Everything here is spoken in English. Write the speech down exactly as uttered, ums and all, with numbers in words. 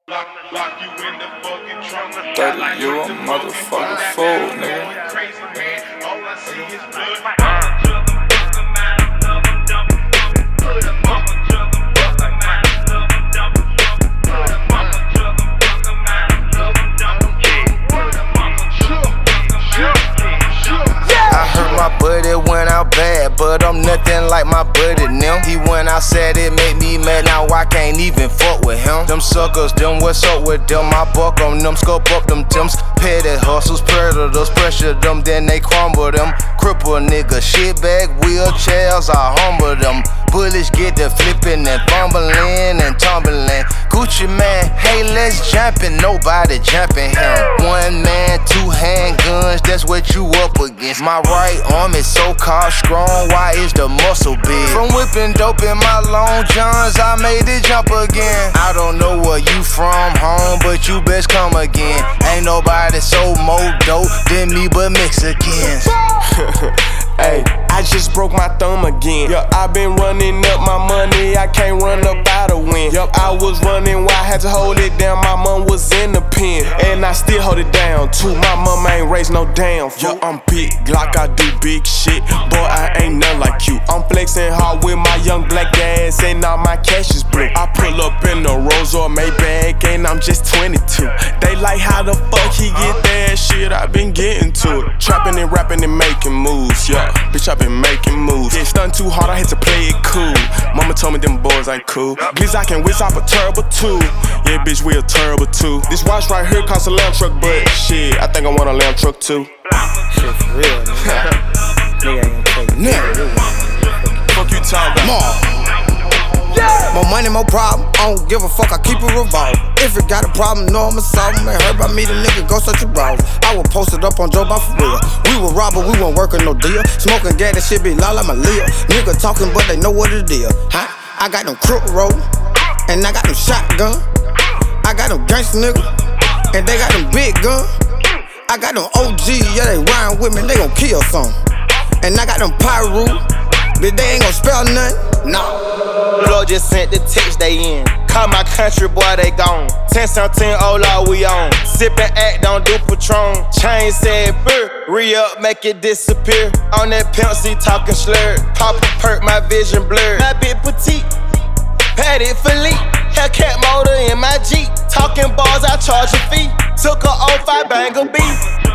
thirty, you a motherfucking fool, nigga. Buddy went out bad, but I'm nothing like my buddy them. He went outside, it made me mad, now I can't even fuck with him. Them suckers, them what's up with them? I buck on them, scope up them Tims. Petty hustles, predators, pressure them, then they crumble them. Cripple nigga, shitbag, wheelchairs, I humble them. Bullets get to flipping and fumbling and tumbling. Gucci man, hey let's jumpin', nobody jumping him. One man, two handguns, that's what you up against. My right arm is so called strong, why is the muscle big? From whipping dope in my long johns, I made it jump again. I don't know where you from, home, but you best come again. Ain't nobody so more dope than me but Mexicans. Hey, I just broke my thumb again. Yup, I been running up my money, I can't run up out of win. Yup, I was running while I had to hold it down. My mom was in the pen, and I still hold it down too. My mom ain't raised no damn fool. Yup, I'm big, Glock, I do big shit. Boy, I ain't none like you. I'm flexing hard with my young black ass, and all my cash is blue. I pull up in the Rolls or Maybach, and I'm just twenty-two. They like how the fuck he get that shit, I been getting to it. Trapping and rapping and making moves, yeah. Bitch, I been making moves. Yeah, stunned too hard, I had to play it cool. Mama told me them boys ain't cool. Glizz, I can whiz off a turbo too. Yeah, bitch, we a turbo too. This watch right here costs a lamb truck, but shit, I think I want a lamb truck too. Shit for real, nigga. Nigga ain't gonna take nigga. Fuck you talking about? More money, more problem, I don't give a fuck, I keep it revolved. If it got a problem, know I'ma solve them. Ain't heard about me, the nigga go search your browser. I was posted up on Joe by for real. We were robbing, we weren't working no deal. Smoking gas, that shit be loud like my lil. Nigga talking, but they know what it is. Huh? I got them crook roll, and I got them shotgun. I got them gangsta nigga, and they got them big gun. I got them O G, yeah, they rhyme with me, they gon' kill some. And I got them pyro, but they ain't gon' spell nothing, nah. Blow just sent the text, they in. Call my country boy, they gone. ten seventeen, oh Lord, we on. Sippin' act, don't do Patron. Chain said burr, re-up, make it disappear. On that pimp seat, talking slurred. Pop a perk, my vision blurred. My bit petite, Patty Philippe. Hellcat motor in my Jeep. Talking bars, I charge a fee. Took a oh five banger beat.